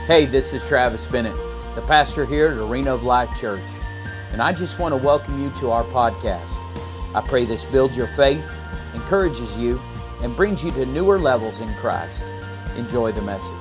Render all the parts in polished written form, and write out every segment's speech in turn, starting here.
Hey, this is Travis Bennett, the pastor here at Arena of Life Church, and I just want to welcome you to our podcast. I pray this builds your faith, encourages you, and brings you to newer levels in Christ. Enjoy the message.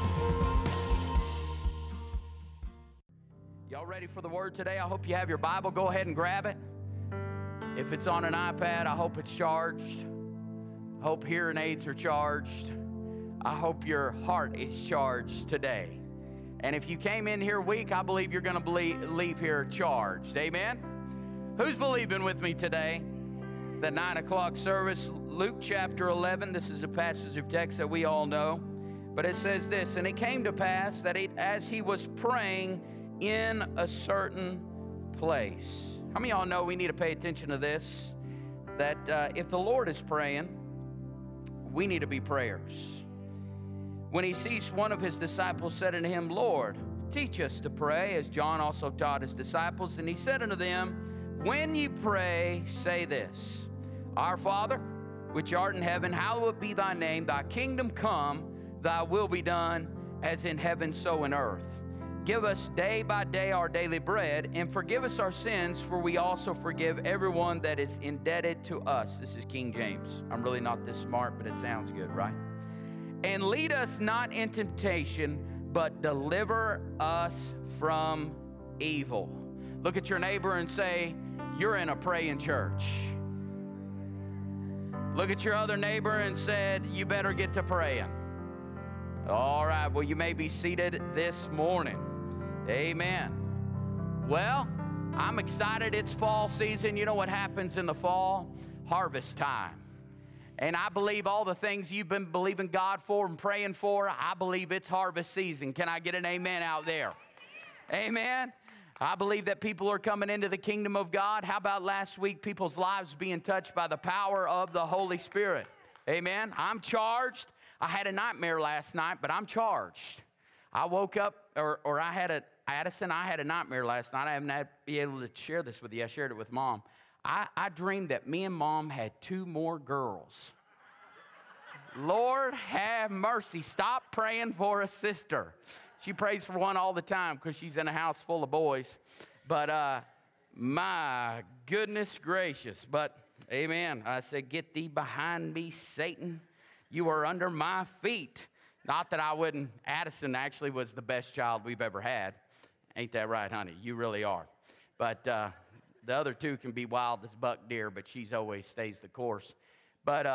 Y'all ready for the word today? I hope you have your Bible. Go ahead and grab it. If it's on an iPad, I hope it's charged. I hope hearing aids are charged. I hope your heart is charged today. And if you came in here weak, I believe you're going to leave here charged. Amen? Who's believing with me today? The 9 o'clock service, Luke chapter 11. This is a passage of text that we all know. But it says this, and it came to pass that as he was praying in a certain place. How many of y'all know we need to pay attention to this? That if the Lord is praying, we need to be prayers. When he ceased, one of his disciples said unto him, Lord, teach us to pray, as John also taught his disciples. And he said unto them, when ye pray, say this, Our Father, which art in heaven, hallowed be thy name. Thy kingdom come, thy will be done, as in heaven, so in earth. Give us day by day our daily bread, and forgive us our sins, for we also forgive everyone that is indebted to us. This is King James. I'm really not this smart, but it sounds good, right? And lead us not in temptation, but deliver us from evil. Look at your neighbor and say, you're in a praying church. Look at your other neighbor and said, you better get to praying. All right, well, you may be seated this morning. Amen. Well, I'm excited. It's fall season. You know what happens in the fall? Harvest time. And I believe all the things you've been believing God for and praying for, I believe it's harvest season. Can I get an amen out there? Amen. I believe that people are coming into the kingdom of God. How about last week, people's lives being touched by the power of the Holy Spirit? Amen. I'm charged. I had a nightmare last night, but I'm charged. I woke up, Addison, I had a nightmare last night. I haven't been able to share this with you. I shared it with Mom. I dreamed that me and Mom had 2 more girls. Lord have mercy. Stop praying for a sister. She prays for one all the time because she's in a house full of boys. But my goodness gracious. But amen. I said, get thee behind me, Satan. You are under my feet. Not that I wouldn't. Addison actually was the best child we've ever had. Ain't that right, honey? You really are. But the other 2 can be wild as buck deer, but she's always stays the course. But,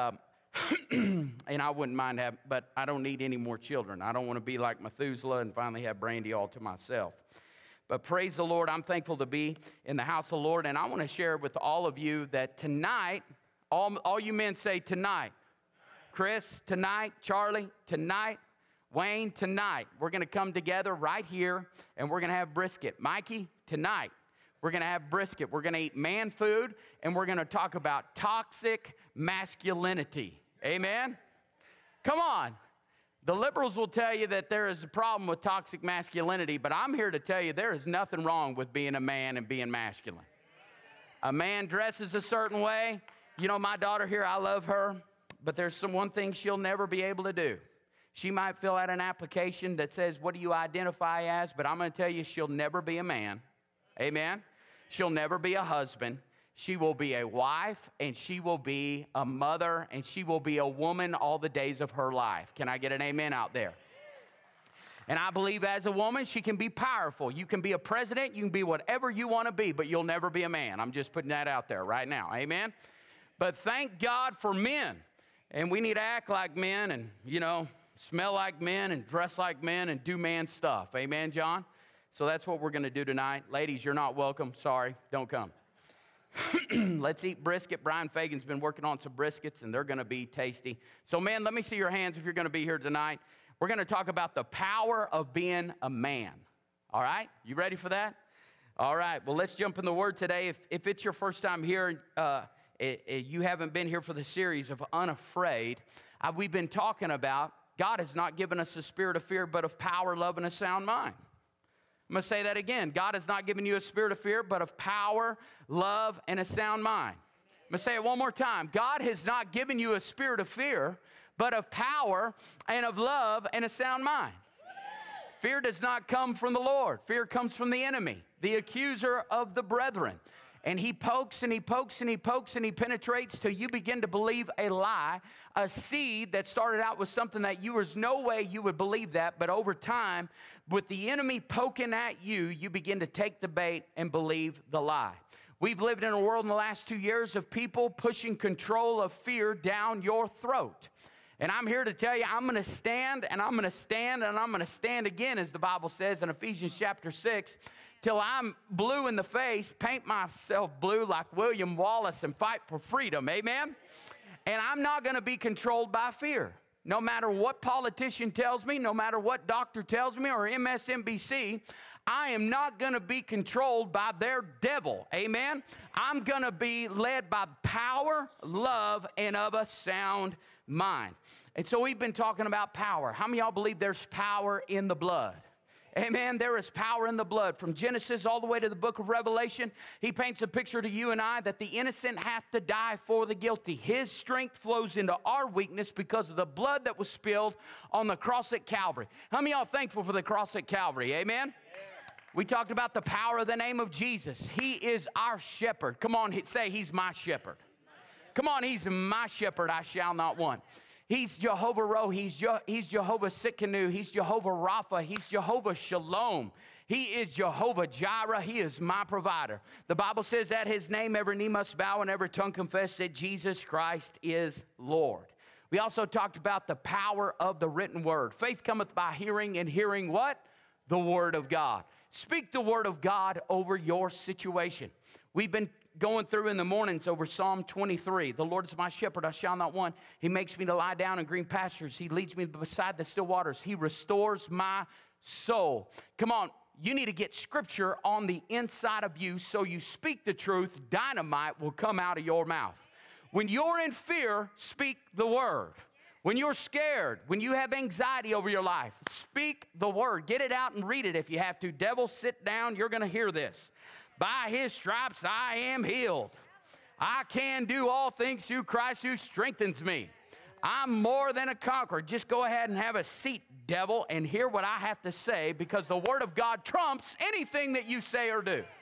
and I wouldn't mind having, but I don't need any more children. I don't want to be like Methuselah and finally have Brandy all to myself. But praise the Lord, I'm thankful to be in the house of the Lord. And I want to share with all of you that tonight, all you men say tonight. Chris, tonight. Charlie, tonight. Wayne, tonight. We're going to come together right here and we're going to have brisket. Mikey, tonight. We're going to have brisket. We're going to eat man food, and we're going to talk about toxic masculinity. Amen? Come on. The liberals will tell you that there is a problem with toxic masculinity, but I'm here to tell you there is nothing wrong with being a man and being masculine. A man dresses a certain way. You know, my daughter here, I love her, but there's one thing she'll never be able to do. She might fill out an application that says, what do you identify as? But I'm going to tell you, she'll never be a man. Amen? She'll never be a husband. She will be a wife, and she will be a mother, and she will be a woman all the days of her life. Can I get an amen out there? And I believe as a woman, she can be powerful. You can be a president. You can be whatever you want to be, but you'll never be a man. I'm just putting that out there right now. Amen? But thank God for men. And we need to act like men and, smell like men and dress like men and do man stuff. Amen, John? So that's what we're going to do tonight. Ladies, you're not welcome. Sorry, don't come. Let's eat brisket. Brian Fagan's been working on some briskets, and they're going to be tasty. So, man, let me see your hands if you're going to be here tonight. We're going to talk about the power of being a man. All right? You ready for that? All right. Well, let's jump in the Word today. If it's your first time here, you haven't been here for the series of Unafraid, we've been talking about God has not given us a spirit of fear, but of power, love, and a sound mind. I'm going to say that again. God has not given you a spirit of fear, but of power, love, and a sound mind. I'm going to say it one more time. God has not given you a spirit of fear, but of power and of love and a sound mind. Fear does not come from the Lord. Fear comes from the enemy, the accuser of the brethren. And he pokes and he pokes and he pokes and he penetrates till you begin to believe a lie, a seed that started out with something that you was no way you would believe that, but over time, with the enemy poking at you, you begin to take the bait and believe the lie. We've lived in a world in the last 2 years of people pushing control of fear down your throat. And I'm here to tell you, I'm going to stand and I'm going to stand and I'm going to stand again, as the Bible says in Ephesians chapter 6, till I'm blue in the face, paint myself blue like William Wallace and fight for freedom. Amen? And I'm not going to be controlled by fear. No matter what politician tells me, no matter what doctor tells me or MSNBC, I am not going to be controlled by their devil. Amen? I'm going to be led by power, love, and of a sound mind. And so we've been talking about power. How many of y'all believe there's power in the blood? Amen. There is power in the blood. From Genesis all the way to the book of Revelation, he paints a picture to you and I that the innocent have to die for the guilty. His strength flows into our weakness because of the blood that was spilled on the cross at Calvary. How many of y'all thankful for the cross at Calvary? Amen. Yeah. We talked about the power of the name of Jesus. He is our shepherd. Come on, say, he's my shepherd. Come on, he's my shepherd, I shall not want. He's Jehovah Ro, he's Jehovah Sikkenu, he's Jehovah Rapha, he's Jehovah Shalom. He is Jehovah Jireh, he is my provider. The Bible says at his name every knee must bow and every tongue confess that Jesus Christ is Lord. We also talked about the power of the written word. Faith cometh by hearing, and hearing what? The word of God. Speak the word of God over your situation. We've been going through in the mornings over Psalm 23. The Lord is my shepherd, I shall not want. He makes me to lie down in green pastures. He leads me beside the still waters. He restores my soul. Come on, you need to get scripture on the inside of you so you speak the truth. Dynamite will come out of your mouth. When you're in fear, speak the word. When you're scared, when you have anxiety over your life, speak the word. Get it out and read it if you have to. Devil, sit down. You're going to hear this. By his stripes I am healed. I can do all things through Christ who strengthens me. I'm more than a conqueror. Just go ahead and have a seat, devil, and hear what I have to say, because the word of God trumps anything that you say or do.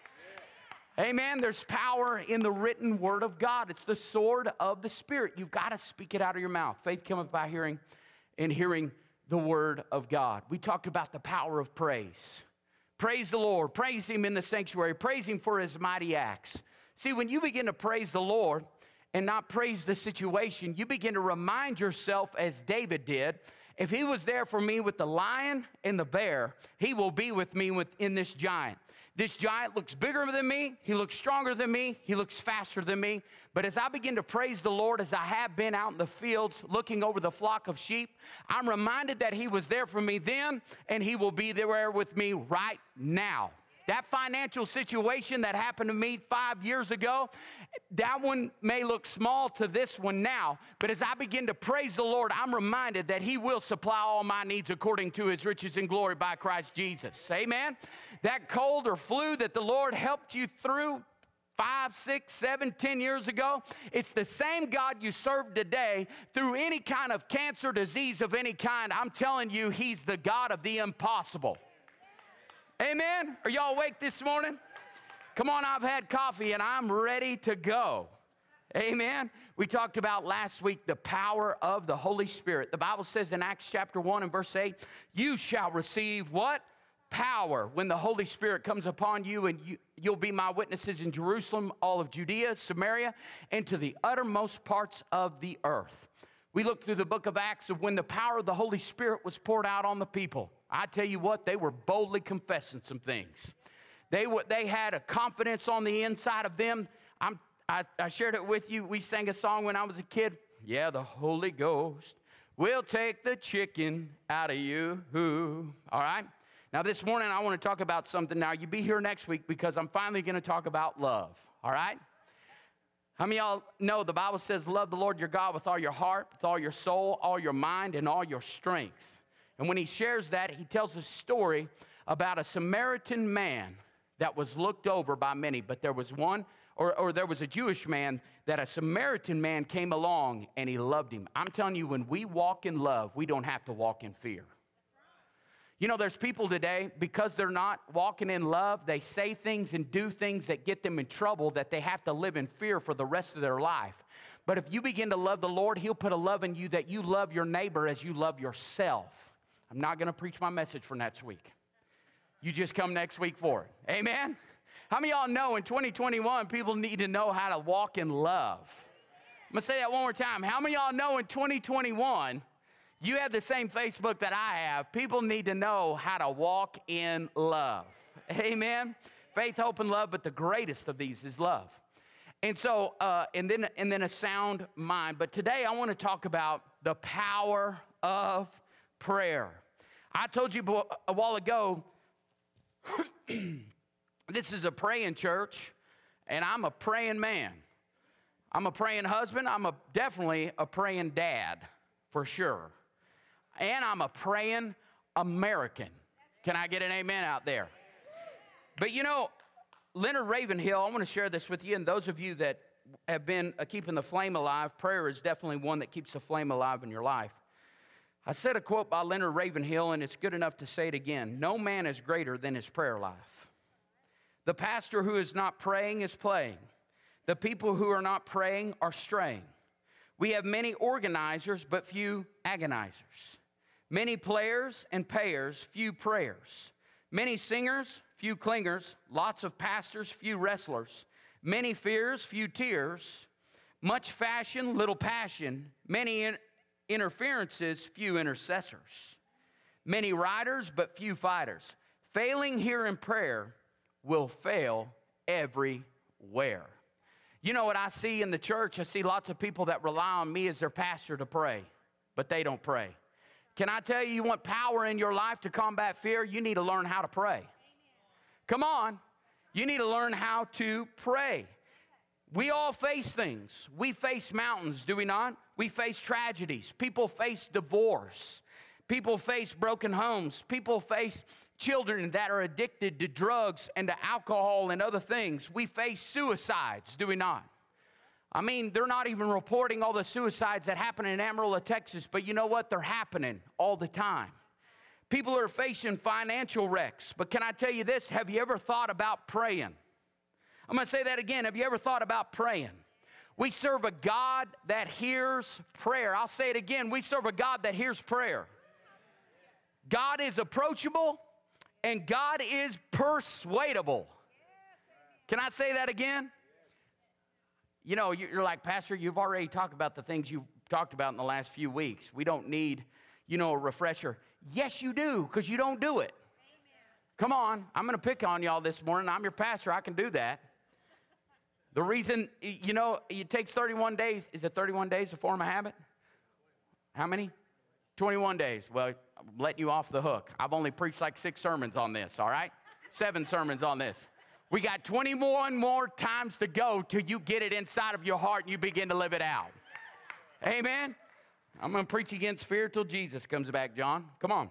Amen. There's power in the written word of God. It's the sword of the Spirit. You've got to speak it out of your mouth. Faith cometh by hearing, and hearing the word of God. We talked about the power of praise. Praise the Lord. Praise him in the sanctuary. Praise him for his mighty acts. See, when you begin to praise the Lord and not praise the situation, you begin to remind yourself, as David did, if he was there for me with the lion and the bear, he will be with me in this giant. This giant looks bigger than me. He looks stronger than me. He looks faster than me. But as I begin to praise the Lord, as I have been out in the fields looking over the flock of sheep, I'm reminded that he was there for me then, and he will be there with me right now. That financial situation that happened to me 5 years ago, that one may look small to this one now, but as I begin to praise the Lord, I'm reminded that he will supply all my needs according to his riches and glory by Christ Jesus. Amen? That cold or flu that the Lord helped you through 5, 6, 7, 10 years ago, it's the same God you serve today through any kind of cancer, disease of any kind. I'm telling you, he's the God of the impossible. Amen? Are y'all awake this morning? Come on, I've had coffee and I'm ready to go. Amen? We talked about last week the power of the Holy Spirit. The Bible says in Acts chapter 1 and verse 8, you shall receive what? Power when the Holy Spirit comes upon you, and you'll be my witnesses in Jerusalem, all of Judea, Samaria, and to the uttermost parts of the earth. We looked through the book of Acts of when the power of the Holy Spirit was poured out on the people. I tell you what, they were boldly confessing some things. They had a confidence on the inside of them. I shared it with you. We sang a song when I was a kid. Yeah, the Holy Ghost will take the chicken out of you. All right? Now this morning I want to talk about something. Now you be here next week because I'm finally going to talk about love. All right? How many of y'all know the Bible says love the Lord your God with all your heart, with all your soul, all your mind, and all your strength. And when he shares that, he tells a story about a Samaritan man that was looked over by many. But there was one, or there was a Jewish man that a Samaritan man came along and he loved him. I'm telling you, when we walk in love, we don't have to walk in fear. You know, there's people today, because they're not walking in love, they say things and do things that get them in trouble that they have to live in fear for the rest of their life. But if you begin to love the Lord, he'll put a love in you that you love your neighbor as you love yourself. I'm not going to preach my message for next week. You just come next week for it. Amen? How many of y'all know in 2021, people need to know how to walk in love? I'm going to say that one more time. How many of y'all know in 2021, you have the same Facebook that I have. People need to know how to walk in love. Amen? Faith, hope, and love, but the greatest of these is love. And so, and then a sound mind. But today I want to talk about the power of prayer. I told you a while ago, this is a praying church, and I'm a praying man. I'm a praying husband. I'm definitely a praying dad, for sure. And I'm a praying American. Can I get an amen out there? But you know, Leonard Ravenhill, I want to share this with you, and those of you that have been keeping the flame alive, prayer is definitely one that keeps the flame alive in your life. I said a quote by Leonard Ravenhill, and it's good enough to say it again. No man is greater than his prayer life. The pastor who is not praying is playing. The people who are not praying are straying. We have many organizers, but few agonizers. Many players and payers, few prayers. Many singers, few clingers. Lots of pastors, few wrestlers. Many fears, few tears. Much fashion, little passion. Many interferences, few intercessors. Many riders, but few fighters. Failing here in prayer will fail everywhere. You know what I see in the church? I see lots of people that rely on me as their pastor to pray, but they don't pray. Can I tell you, you want power in your life to combat fear? You need to learn how to pray. Amen. Come on. You need to learn how to pray. We all face things. We face mountains, do we not? We face tragedies. People face divorce. People face broken homes. People face children that are addicted to drugs and to alcohol and other things. We face suicides, do we not? I mean, they're not even reporting all the suicides that happen in Amarillo, Texas, but you know what? They're happening all the time. People are facing financial wrecks, but can I tell you this? Have you ever thought about praying? I'm going to say that again. Have you ever thought about praying? We serve a God that hears prayer. I'll say it again. We serve a God that hears prayer. God is approachable, and God is persuadable. Can I say that again? You know, you're like, Pastor, you've already talked about the things you've talked about in the last few weeks. We don't need, a refresher. Yes, you do, because you don't do it. Amen. Come on. I'm going to pick on y'all this morning. I'm your pastor. I can do that. The reason, it takes 31 days. Is it 31 days to form a habit? How many? 21 days. Well, I'm letting you off the hook. I've only preached like 6 sermons on this, all right? 7 sermons on this. We got 21 more times to go till you get it inside of your heart and you begin to live it out. Amen? I'm going to preach against fear till Jesus comes back, John. Come on.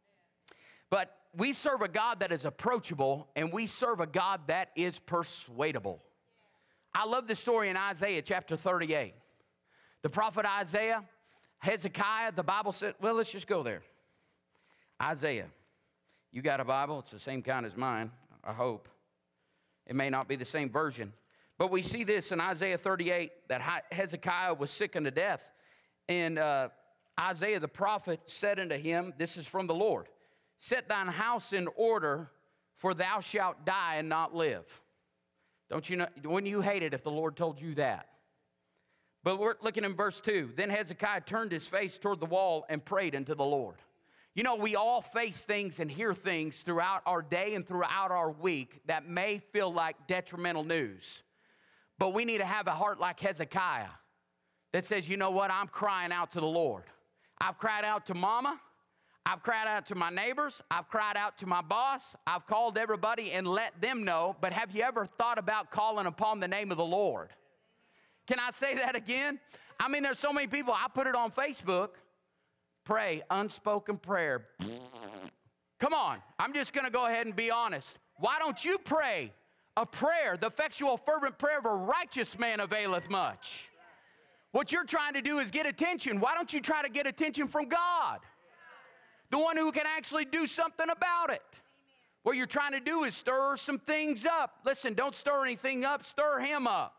But we serve a God that is approachable, and we serve a God that is persuadable. I love this story in Isaiah chapter 38. The prophet Isaiah, Hezekiah, the Bible said, well, let's just go there. Isaiah. You got a Bible? It's the same kind as mine, I hope. It may not be the same version. But we see this in Isaiah 38, that Hezekiah was sick unto death. And Isaiah the prophet said unto him, this is from the Lord, set thine house in order, for thou shalt die and not live. Don't you know, wouldn't you hate it if the Lord told you that? But we're looking in verse 2. Then Hezekiah turned his face toward the wall and prayed unto the Lord. You know, we all face things and hear things throughout our day and throughout our week that may feel like detrimental news. But we need to have a heart like Hezekiah that says, you know what, I'm crying out to the Lord. I've cried out to mama. I've cried out to my neighbors. I've cried out to my boss. I've called everybody and let them know. But have you ever thought about calling upon the name of the Lord? Can I say that again? I mean, there's so many people. I put it on Facebook. Pray, unspoken prayer. Come on. I'm just going to go ahead and be honest. Why don't you pray a prayer? The effectual, fervent prayer of a righteous man availeth much. What you're trying to do is get attention. Why don't you try to get attention from God? The one who can actually do something about it. What you're trying to do is stir some things up. Listen, don't stir anything up, stir him up.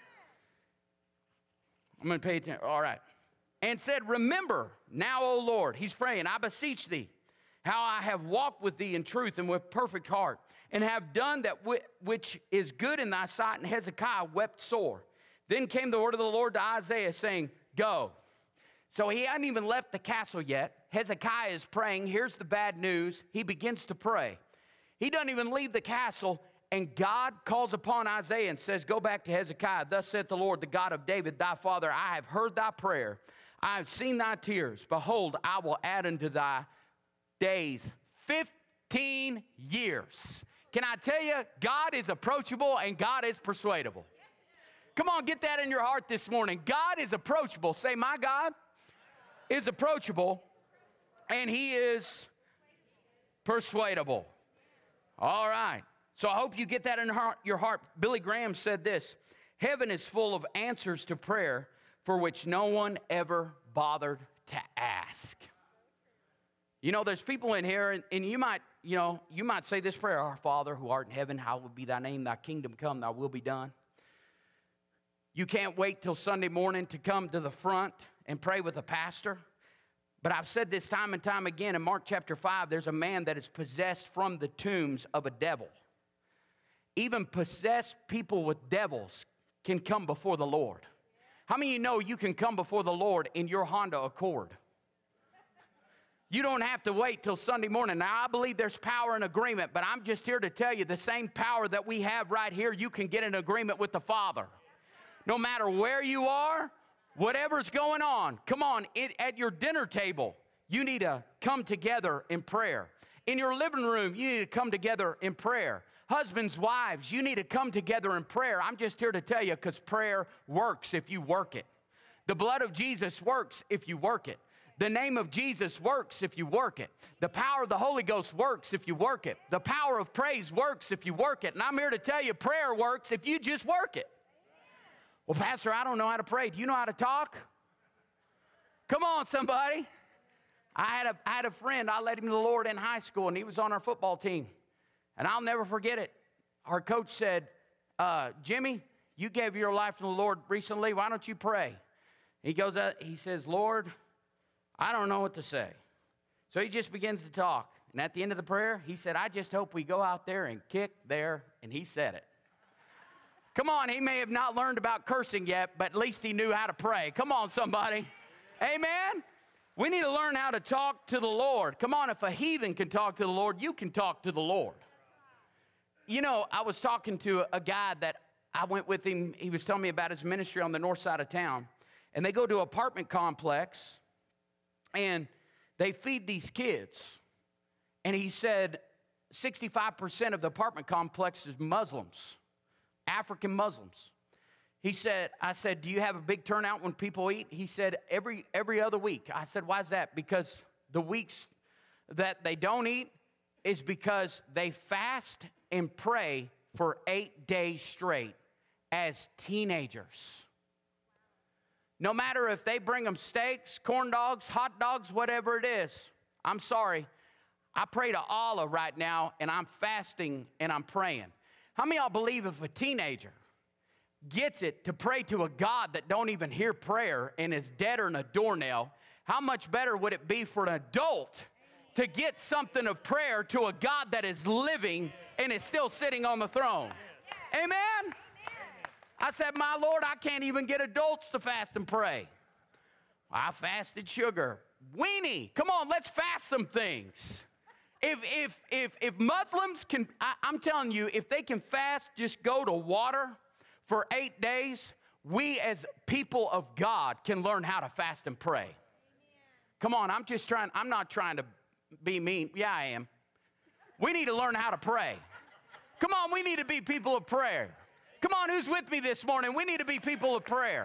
I'm going to pay attention. All right. And said, remember now, O Lord, he's praying, I beseech thee, how I have walked with thee in truth and with perfect heart, and have done that which is good in thy sight. And Hezekiah wept sore. Then came the word of the Lord to Isaiah, saying, go. So he hadn't even left the castle yet. Hezekiah is praying. Here's the bad news. He begins to pray. He doesn't even leave the castle, and God calls upon Isaiah and says, go back to Hezekiah. Thus saith the Lord, the God of David, thy father, I have heard thy prayer. I have seen thy tears. Behold, I will add unto thy days 15 years. Can I tell you, God is approachable and God is persuadable. Come on, get that in your heart this morning. God is approachable. Say, my God is approachable and he is persuadable. All right. So I hope you get that in your heart. Billy Graham said this, heaven is full of answers to prayer for which no one ever bothered to ask. You know, there's people in here, and you might say this prayer, our Father who art in heaven, hallowed be thy name, thy kingdom come, thy will be done. You can't wait till Sunday morning to come to the front and pray with a pastor. But I've said this time and time again, in Mark chapter 5, there's a man that is possessed from the tombs of a devil. Even possessed people with devils can come before the Lord. How many of you know you can come before the Lord in your Honda Accord? You don't have to wait till Sunday morning. Now, I believe there's power in agreement, but I'm just here to tell you the same power that we have right here, you can get in agreement with the Father. No matter where you are, whatever's going on, come on, at your dinner table, you need to come together in prayer. In your living room, you need to come together in prayer. Husbands, wives, you need to come together in prayer. I'm just here to tell you because prayer works if you work it. The blood of Jesus works if you work it. The name of Jesus works if you work it. The power of the Holy Ghost works if you work it. The power of praise works if you work it. And I'm here to tell you prayer works if you just work it. Well, Pastor, I don't know how to pray. Do you know how to talk? Come on, somebody. I had a friend. I led him to the Lord in high school, and he was on our football team. And I'll never forget it. Our coach said, Jimmy, you gave your life to the Lord recently. Why don't you pray? He goes out, he says, Lord, I don't know what to say. So he just begins to talk. And at the end of the prayer, he said, I just hope we go out there and kick there. And he said it. Come on, he may have not learned about cursing yet, but at least he knew how to pray. Come on, somebody. Amen? We need to learn how to talk to the Lord. Come on, if a heathen can talk to the Lord, you can talk to the Lord. You know, I was talking to a guy that I went with him. He was telling me about his ministry on the north side of town. And they go to an apartment complex, and they feed these kids. And he said 65% of the apartment complex is Muslims. African Muslims. He said, I said, do you have a big turnout when people eat? He said, every other week. I said, why is that? Because the weeks that they don't eat is because they fast and pray for 8 days straight as teenagers. No matter if they bring them steaks, corn dogs, hot dogs, whatever it is. I'm sorry. I pray to Allah right now, and I'm fasting and I'm praying. How many of y'all believe if a teenager gets it to pray to a God that don't even hear prayer and is deader than a doornail, how much better would it be for an adult to get something of prayer to a God that is living and is still sitting on the throne? Amen? I said, my Lord, I can't even get adults to fast and pray. I fasted sugar. Weenie, come on, let's fast some things. If Muslims can, I'm telling you, if they can fast, just go to water for 8 days, we as people of God can learn how to fast and pray. Amen. Come on, I'm not trying to be mean. Yeah, I am. We need to learn how to pray. Come on, we need to be people of prayer. Come on, who's with me this morning? We need to be people of prayer.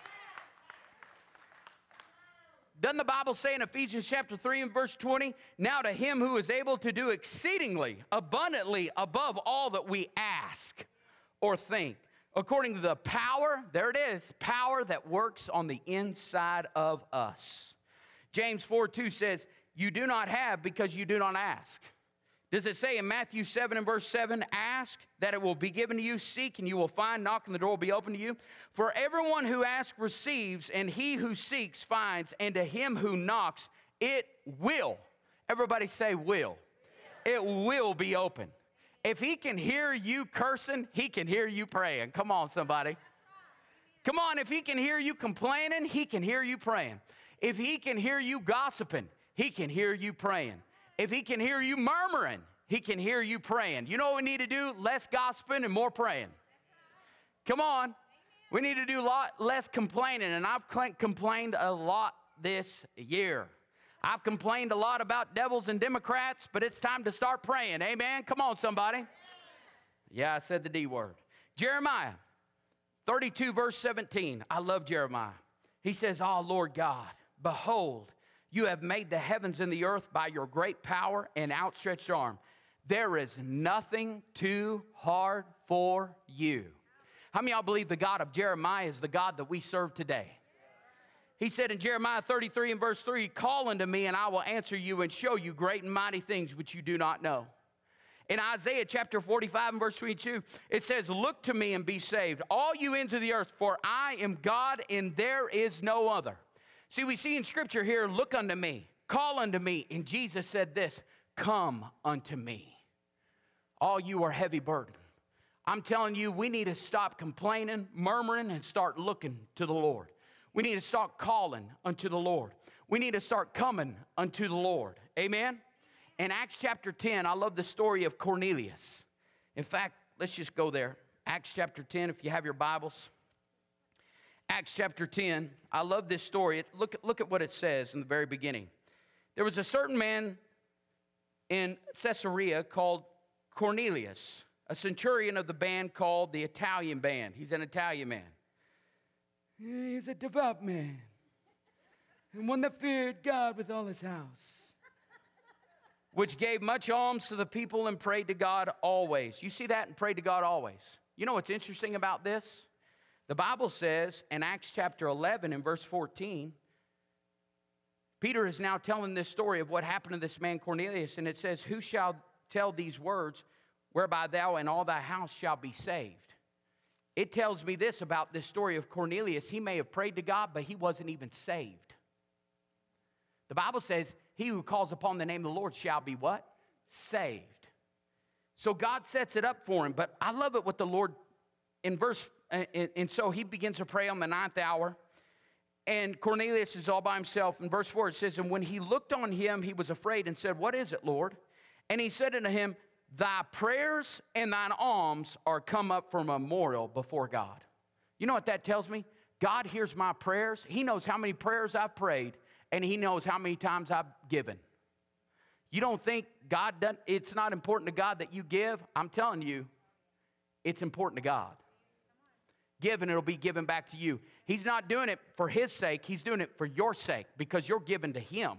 Doesn't the Bible say in Ephesians chapter 3 and verse 20, now to him who is able to do exceedingly abundantly above all that we ask or think, according to the power, there it is, power that works on the inside of us. James 4:2 says, you do not have because you do not ask. Does it say in Matthew 7 and verse 7, ask that it will be given to you, seek and you will find, knock and the door will be open to you? For everyone who asks receives, and he who seeks finds, and to him who knocks it will. Everybody say will. It will be open. If he can hear you cursing, he can hear you praying. Come on, somebody. Come on, if he can hear you complaining, he can hear you praying. If he can hear you gossiping, he can hear you praying. If he can hear you murmuring, he can hear you praying. You know what we need to do? Less gossiping and more praying. Come on. We need to do a lot less complaining, and I've complained a lot this year. I've complained a lot about devils and Democrats, but it's time to start praying. Amen? Come on, somebody. Yeah, I said the D word. Jeremiah 32, verse 17. I love Jeremiah. He says, "Oh, Lord God, behold, you have made the heavens and the earth by your great power and outstretched arm. There is nothing too hard for you." How many of y'all believe the God of Jeremiah is the God that we serve today? He said in Jeremiah 33 and verse 3, "Call unto me, and I will answer you and show you great and mighty things which you do not know." In Isaiah chapter 45 and verse 22, it says, "Look to me and be saved, all you ends of the earth, for I am God and there is no other." See, we see in Scripture here, look unto me, call unto me, and Jesus said this, "Come unto me, all you are heavy burdened." I'm telling you, we need to stop complaining, murmuring, and start looking to the Lord. We need to start calling unto the Lord. We need to start coming unto the Lord. Amen? In Acts chapter 10, I love the story of Cornelius. In fact, let's just go there. Acts chapter 10, if you have your Bibles. Acts chapter 10, I love this story. Look at what it says in the very beginning. There was a certain man in Caesarea called Cornelius, a centurion of the band called the Italian band. He's an Italian man. He's a devout man, and one that feared God with all his house, which gave much alms to the people and prayed to God always. You see that? And prayed to God always. You know what's interesting about this? The Bible says in Acts chapter 11 and verse 14, Peter is now telling this story of what happened to this man Cornelius, and it says, "Who shall tell these words, whereby thou and all thy house shall be saved?" It tells me this about this story of Cornelius. He may have prayed to God, but he wasn't even saved. The Bible says, "He who calls upon the name of the Lord shall be" what? Saved. So God sets it up for him. But I love it what the Lord, and so he begins to pray on the 9th hour. And Cornelius is all by himself. In verse 4 it says, "And when he looked on him, he was afraid and said, 'What is it, Lord?' And he said unto him, 'Thy prayers and thine alms are come up for a memorial before God.'" You know what that tells me? God hears my prayers. He knows how many prayers I've prayed, and he knows how many times I've given. You don't think God doesn't, it's not important to God that you give? I'm telling you, it's important to God. Give and it'll be given back to you. He's not doing it for his sake. He's doing it for your sake because you're given to him.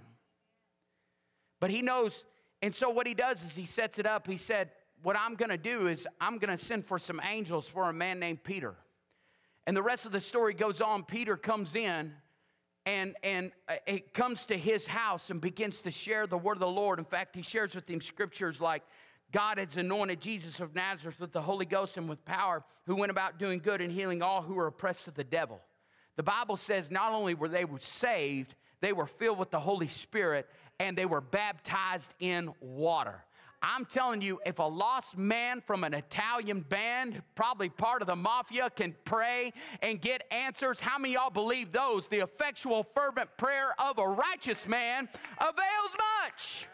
But he knows. And so what he does is he sets it up. He said, what I'm going to do is I'm going to send for some angels for a man named Peter. And the rest of the story goes on. Peter comes in and it comes to his house and begins to share the word of the Lord. In fact, he shares with him scriptures like, "God has anointed Jesus of Nazareth with the Holy Ghost and with power, who went about doing good and healing all who were oppressed of the devil." The Bible says not only were they saved, they were filled with the Holy Spirit, and they were baptized in water. I'm telling you, if a lost man from an Italian band, probably part of the mafia, can pray and get answers, how many of y'all believe those? The effectual, fervent prayer of a righteous man avails much.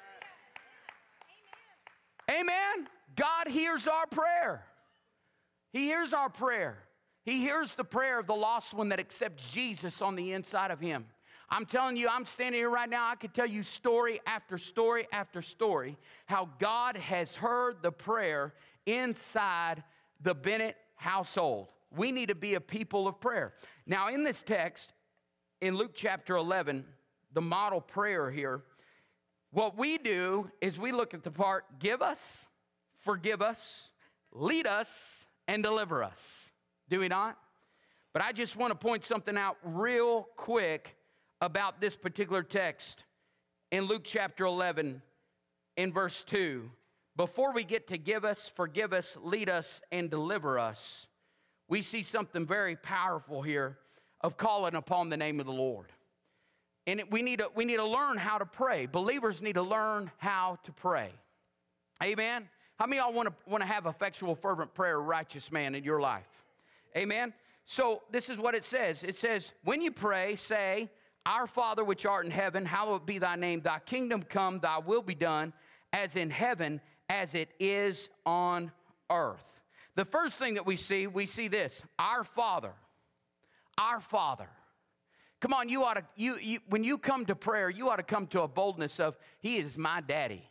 Amen. God hears our prayer. He hears our prayer. He hears the prayer of the lost one that accepts Jesus on the inside of him. I'm telling you, I'm standing here right now. I could tell you story after story after story how God has heard the prayer inside the Bennett household. We need to be a people of prayer. Now, in this text, in Luke chapter 11, the model prayer here, what we do is we look at the part, give us, forgive us, lead us, and deliver us. Do we not? But I just want to point something out real quick about this particular text. in Luke chapter 11, in verse 2, before we get to give us, forgive us, lead us, and deliver us, we see something very powerful here of calling upon the name of the Lord. And we need to learn how to pray. Believers need to learn how to pray. Amen? How many of y'all want to have effectual, fervent prayer, righteous man in your life? Amen? So this is what it says. It says, when you pray, say, Our Father which art in heaven, hallowed be thy name. Thy kingdom come, thy will be done, as in heaven, as it is on earth. The first thing that we see this, our Father. Our Father. Come on, when you come to prayer, you ought to come to a boldness of, He is my daddy.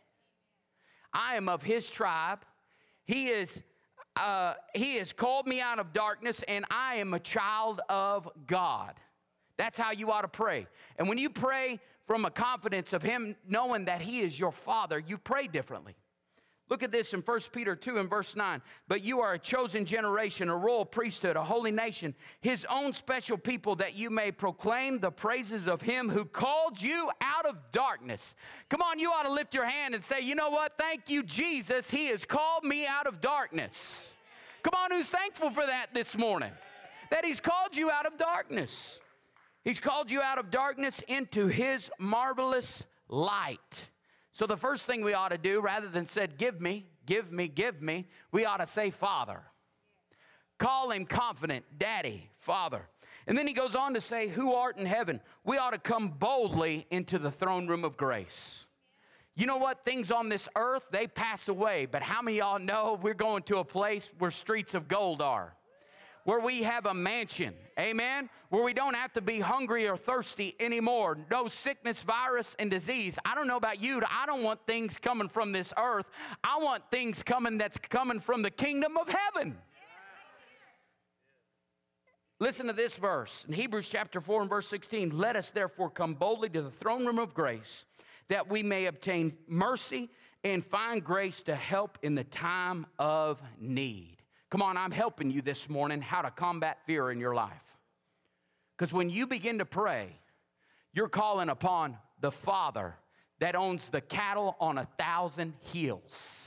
I am of His tribe. He has called me out of darkness, and I am a child of God. That's how you ought to pray. And when you pray from a confidence of Him knowing that He is your Father, you pray differently. Look at this in 1 Peter 2 and verse 9. But you are a chosen generation, a royal priesthood, a holy nation, His own special people, that you may proclaim the praises of Him who called you out of darkness. Come on, you ought to lift your hand and say, you know what? Thank you, Jesus. He has called me out of darkness. Come on, who's thankful for that this morning? That He's called you out of darkness. He's called you out of darkness into His marvelous light. So the first thing we ought to do, rather than said, give me, give me, give me, we ought to say, Father. Call Him confident, Daddy, Father. And then he goes on to say, who art in heaven? We ought to come boldly into the throne room of grace. You know what? Things on this earth, they pass away. But how many of y'all know we're going to a place where streets of gold are? Where we have a mansion, amen? Where we don't have to be hungry or thirsty anymore. No sickness, virus, and disease. I don't know about you, I don't want things coming from this earth. I want things that's coming from the kingdom of heaven. Listen to this verse in Hebrews chapter 4 and verse 16. Let us therefore come boldly to the throne room of grace, that we may obtain mercy and find grace to help in the time of need. Come on, I'm helping you this morning how to combat fear in your life. Because when you begin to pray, you're calling upon the Father that owns the cattle on 1,000 hills.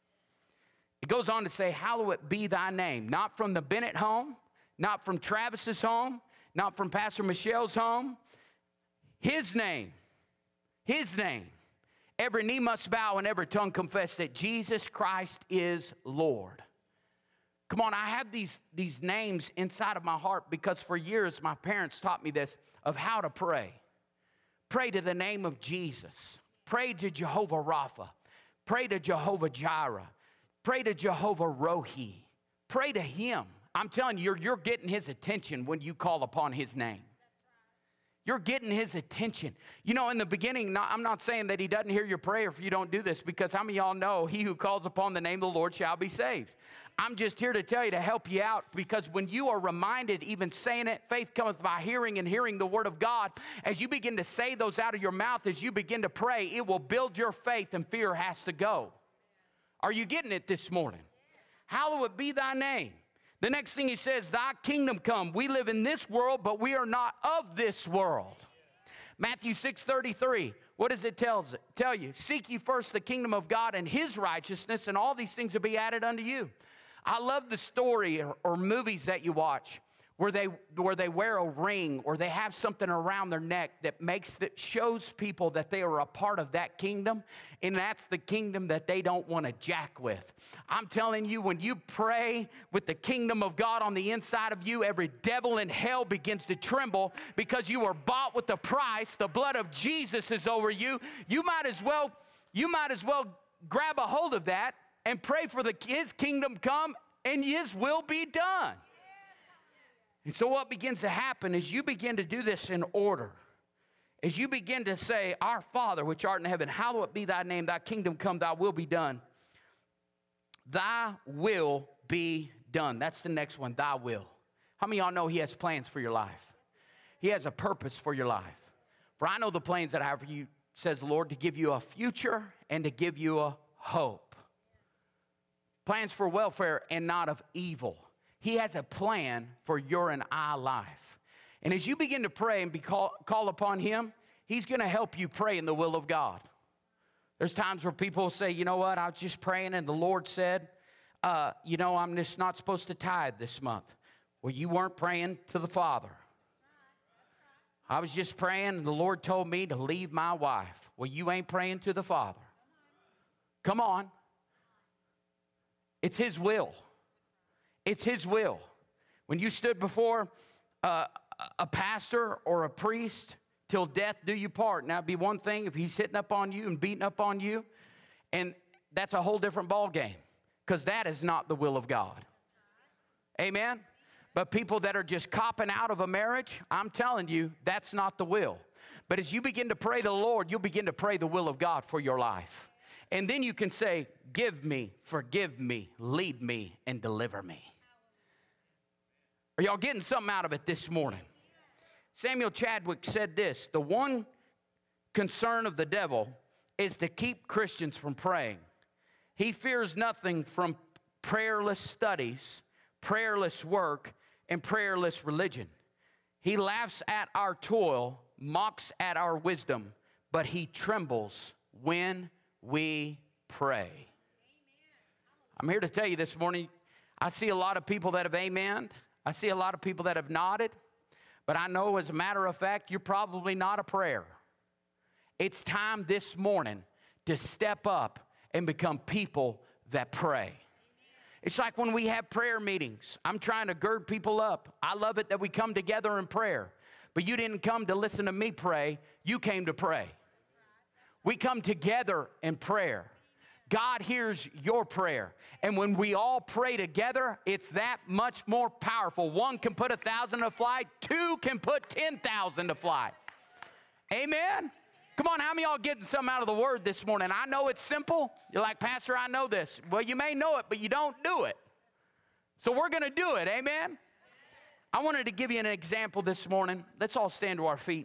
It goes on to say, hallowed be thy name. Not from the Bennett home, not from Travis's home, not from Pastor Michelle's home. His name. His name. Every knee must bow and every tongue confess that Jesus Christ is Lord. Come on, I have these names inside of my heart because for years my parents taught me this of how to pray. Pray to the name of Jesus. Pray to Jehovah Rapha. Pray to Jehovah Jireh. Pray to Jehovah Rohi. Pray to Him. I'm telling you, you're getting His attention when you call upon His name. You're getting His attention. You know, in the beginning, I'm not saying that He doesn't hear your prayer if you don't do this, because how many of y'all know he who calls upon the name of the Lord shall be saved? I'm just here to tell you, to help you out, because when you are reminded, even saying it, faith cometh by hearing and hearing the word of God. As you begin to say those out of your mouth, as you begin to pray, it will build your faith and fear has to go. Are you getting it this morning? Hallowed be thy name. The next thing he says, thy kingdom come. We live in this world, but we are not of this world. Matthew 6:33, what does it tell you? Seek ye first the kingdom of God and His righteousness, and all these things will be added unto you. I love the story or movies that you watch where they wear a ring or they have something around their neck that shows people that they are a part of that kingdom, and that's the kingdom that they don't want to jack with. I'm telling you, when you pray with the kingdom of God on the inside of you, every devil in hell begins to tremble because you were bought with a price. The blood of Jesus is over you. You might as well grab a hold of that and pray for His kingdom come and His will be done. And so what begins to happen is you begin to do this in order. As you begin to say, our Father which art in heaven, hallowed be thy name, thy kingdom come, thy will be done. Thy will be done. That's the next one, thy will. How many of y'all know He has plans for your life? He has a purpose for your life. For I know the plans that I have for you, says the Lord, to give you a future and to give you a hope. Plans for welfare and not of evil. He has a plan for your and I life. And as you begin to pray and call upon Him, He's going to help you pray in the will of God. There's times where people say, you know what, I was just praying and the Lord said, I'm just not supposed to tithe this month. Well, you weren't praying to the Father. I was just praying and the Lord told me to leave my wife. Well, you ain't praying to the Father. Come on. It's His will. It's His will. When you stood before a pastor or a priest, till death do you part. Now, it'd be one thing if he's hitting up on you and beating up on you, and that's a whole different ball game, because that is not the will of God. Amen? But people that are just copping out of a marriage, I'm telling you, that's not the will. But as you begin to pray to the Lord, you'll begin to pray the will of God for your life. And then you can say, give me, forgive me, lead me, and deliver me. Are y'all getting something out of it this morning? Samuel Chadwick said this: the one concern of the devil is to keep Christians from praying. He fears nothing from prayerless studies, prayerless work, and prayerless religion. He laughs at our toil, mocks at our wisdom, but he trembles when we pray. I'm here to tell you this morning, I see a lot of people that have amened. I see a lot of people that have nodded. But I know as a matter of fact, you're probably not a prayer. It's time this morning to step up and become people that pray. It's like when we have prayer meetings. I'm trying to gird people up. I love it that we come together in prayer. But you didn't come to listen to me pray. You came to pray. We come together in prayer. God hears your prayer. And when we all pray together, it's that much more powerful. One can put 1,000 to flight. Two can put 10,000 to flight. Amen? Come on, how many of y'all getting something out of the word this morning? I know it's simple. You're like, Pastor, I know this. Well, you may know it, but you don't do it. So we're going to do it. Amen? I wanted to give you an example this morning. Let's all stand to our feet.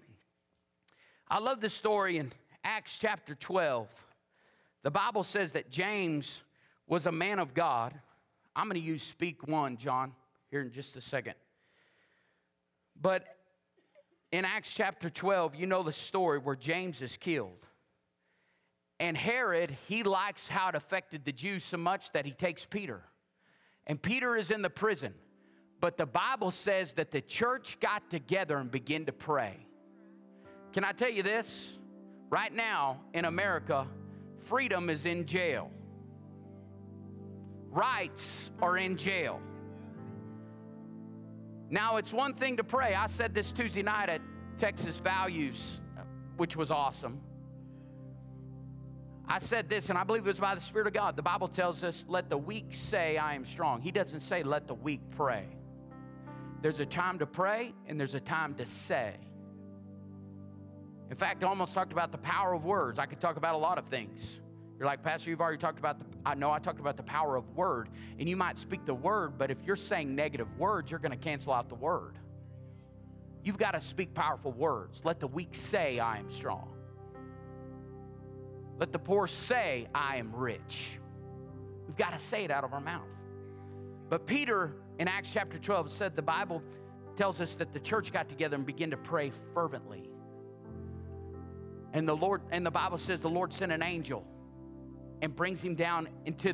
I love this story in Acts chapter 12. The Bible says that James was a man of God. I'm going to use speak one, John, here in just a second. But in Acts chapter 12, you know the story where James is killed. And Herod, he likes how it affected the Jews so much that he takes Peter. And Peter is in the prison. But the Bible says that the church got together and began to pray. Can I tell you this? Right now in America, freedom is in jail. Rights are in jail. Now, it's one thing to pray. I said this Tuesday night at Texas Values, which was awesome. I said this, and I believe it was by the Spirit of God. The Bible tells us, let the weak say, I am strong. He doesn't say, let the weak pray. There's a time to pray, and there's a time to say. In fact, I almost talked about the power of words. I could talk about a lot of things. You're like, Pastor, you've already talked about I talked about the power of word. And you might speak the word, but if you're saying negative words, you're going to cancel out the word. You've got to speak powerful words. Let the weak say, I am strong. Let the poor say, I am rich. We've got to say it out of our mouth. But Peter, in Acts chapter 12, said the Bible tells us that the church got together and began to pray fervently. And the Bible says the Lord sent an angel and brings him down into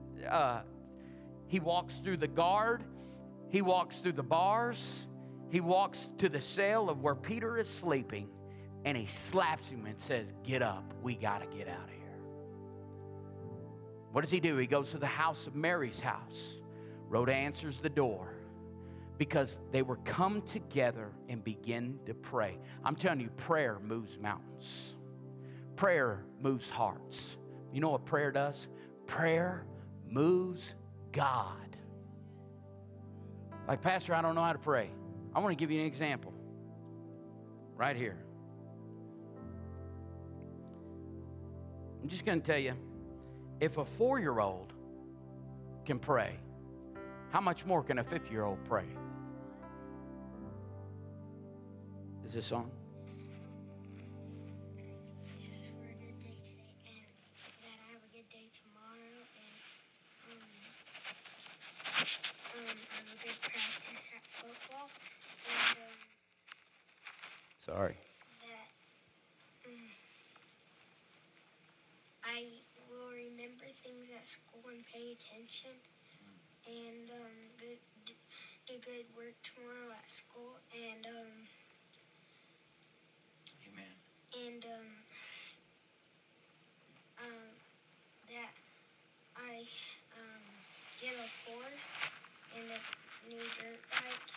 he walks through the guard, he walks through the bars, he walks to the cell of where Peter is sleeping, and he slaps him and says, get up, we got to get out of here. What does he do? He goes to the house of Mary's house. Rhoda answers the door because they were come together and begin to pray. I'm telling you, prayer moves mountains. Prayer moves hearts. You know what prayer does? Prayer moves God. Like, Pastor, I don't know how to pray. I want to give you an example right here. I'm just going to tell you, if a 4-year-old can pray, how much more can a 50-year-old pray? Is this on? Jesus for a good day today, and that I have a good day tomorrow, and I have a good practice at football, and Sorry. that at school and pay attention, and do good work tomorrow at school, and Amen. That I get a horse and a new dirt bike.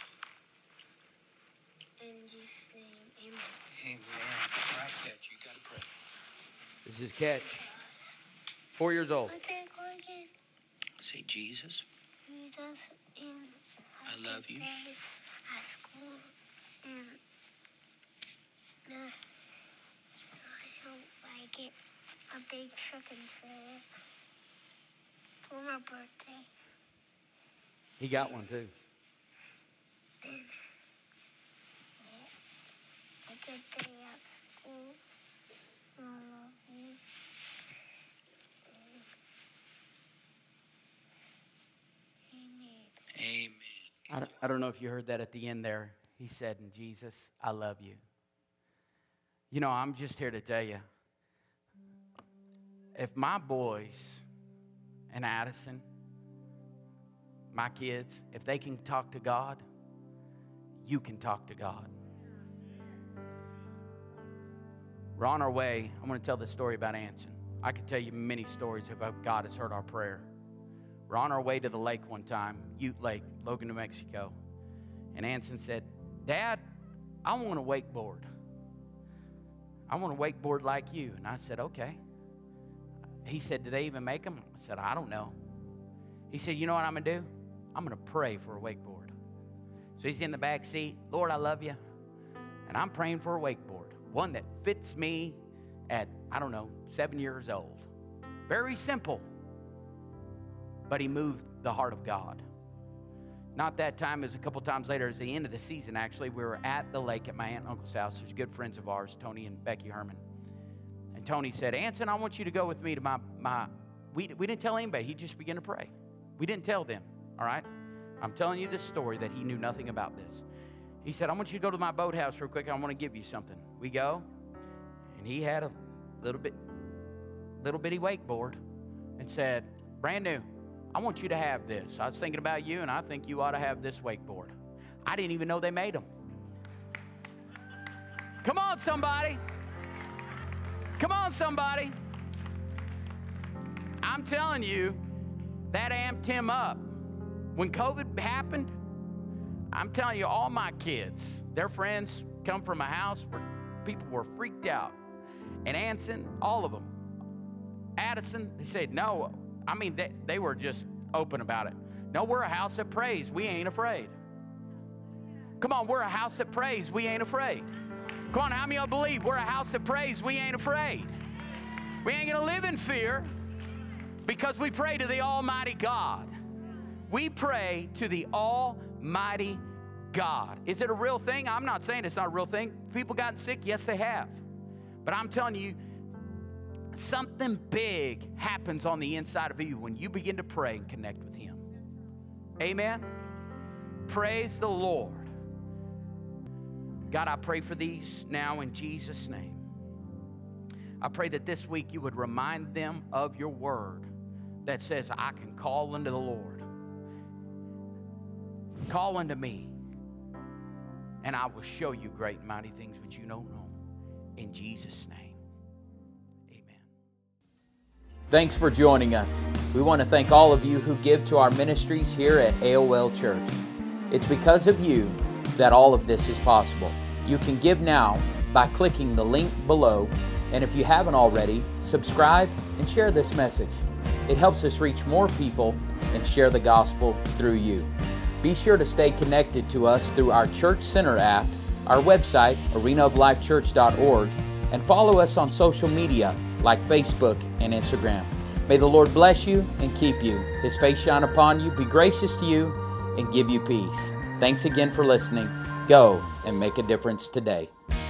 In Jesus' name, amen. Amen. All right, Catch, you got to pray. This is Catch, 4 years old. Let's say go again. Say, Jesus, Jesus, in I love you. At school, and I hope I get a big truck and trailer for my birthday. He got one too. And a good day at school. I love you. Amen. Amen. I don't know if you heard that at the end there. He said, "In Jesus, I love you." You know, I'm just here to tell you, if my boys and Addison, my kids, if they can talk to God, you can talk to God. We're on our way. I'm going to tell the story about Anson. I could tell you many stories of how God has heard our prayer. We're on our way to the lake one time, Ute Lake, Logan, New Mexico. And Anson said, "Dad, I want a wakeboard. I want a wakeboard like you." And I said, "Okay." He said, "Do they even make them?" I said, "I don't know." He said, "You know what I'm going to do? I'm going to pray for a wakeboard." So he's in the back seat. "Lord, I love you." And I'm praying for a wakeboard, one that fits me at, 7 years old. Very simple. But he moved the heart of God. Not that time, it was a couple times later. It was the end of the season, actually. We were at the lake at my aunt and uncle's house. There's good friends of ours, Tony and Becky Herman. And Tony said, "Anson, I want you to go with me to my we didn't tell anybody. He just began to pray. We didn't tell them, all right? I'm telling you this story that he knew nothing about this. He said, "I want you to go to my boathouse real quick. I want to give you something." We go, and he had a little bitty wakeboard and said, "Brand new. I want you to have this. I was thinking about you, and I think you ought to have this wakeboard." I didn't even know they made them. Come on, somebody. Come on, somebody. I'm telling you, that amped him up. When COVID happened, I'm telling you, all my kids, their friends come from a house where people were freaked out. And Anson, all of them. Addison, they said, no. I mean, they were just open about it. No, we're a house that prays. We ain't afraid. Come on, we're a house that prays. We ain't afraid. Come on, how many of y'all believe we're a house that prays? We ain't afraid. We ain't going to live in fear because we pray to the Almighty God. We pray to the Almighty God. Is it a real thing? I'm not saying it's not a real thing. People gotten sick? Yes, they have. But I'm telling you, something big happens on the inside of you when you begin to pray and connect with Him. Amen? Praise the Lord. God, I pray for these now in Jesus' name. I pray that this week you would remind them of your word that says, I can call unto the Lord. Call unto me, and I will show you great and mighty things which you don't know. In Jesus' name, amen. Thanks for joining us. We want to thank all of you who give to our ministries here at AOL Church. It's because of you that all of this is possible. You can give now by clicking the link below, and if you haven't already, subscribe and share this message. It helps us reach more people and share the gospel through you. Be sure to stay connected to us through our Church Center app, our website, arenaoflifechurch.org, and follow us on social media like Facebook and Instagram. May the Lord bless you and keep you. His face shine upon you, be gracious to you, and give you peace. Thanks again for listening. Go and make a difference today.